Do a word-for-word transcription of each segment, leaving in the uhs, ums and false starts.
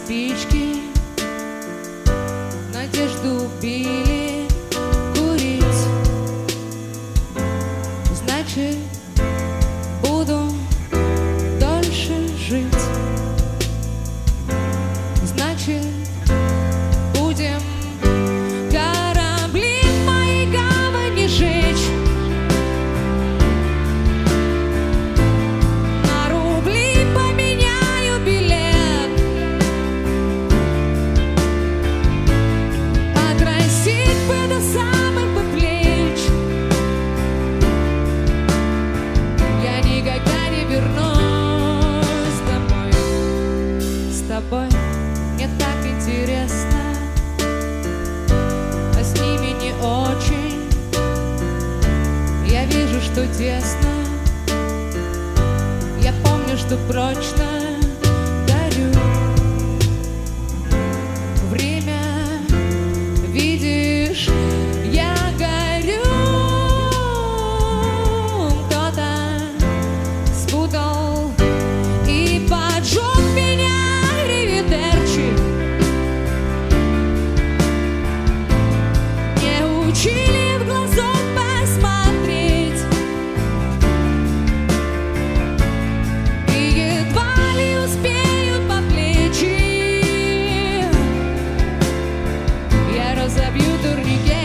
спички, надежду убили курить. Значит, буду дольше жить. Значит, будем корабли в моей гавани жечь. На рубли поменяю билет. Покрасить бы до самых бы плеч. Я никогда не вернусь домой. С тобой мне так интересно, а с ними не очень. Я вижу, что тесно. Я помню, что прочно горю. Время, видишь, я горю. Кто-то спутал и поджег меня. Ривидерчи не учили в глазок посмотреть. И едва ли успеют по плечи. Я разобью турникет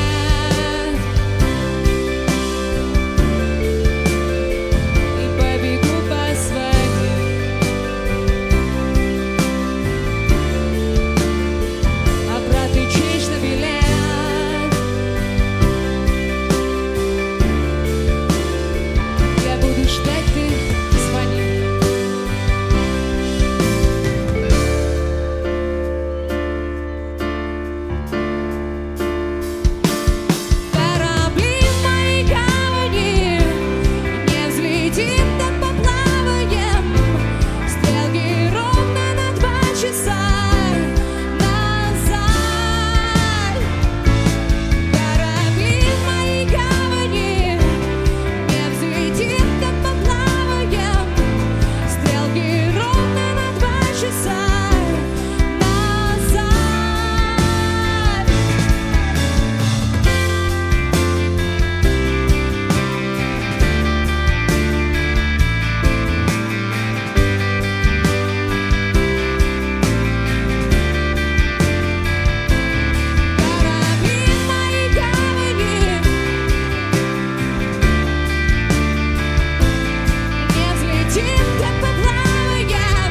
и побегу по своим. Обратный чеч на билет. Я буду ждать, ты звони. Корабли в моей гавани не взлетим, так поплаваем. Стрелки ровно на два часа назад. Корабли в моей гавани не взлетим, так поплаваем. Стрелки ровно на два часа назад. Корабли в моей гавани не взлетим, так поплаваем.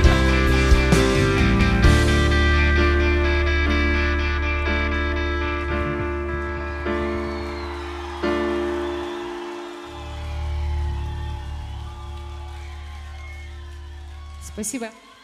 Спасибо.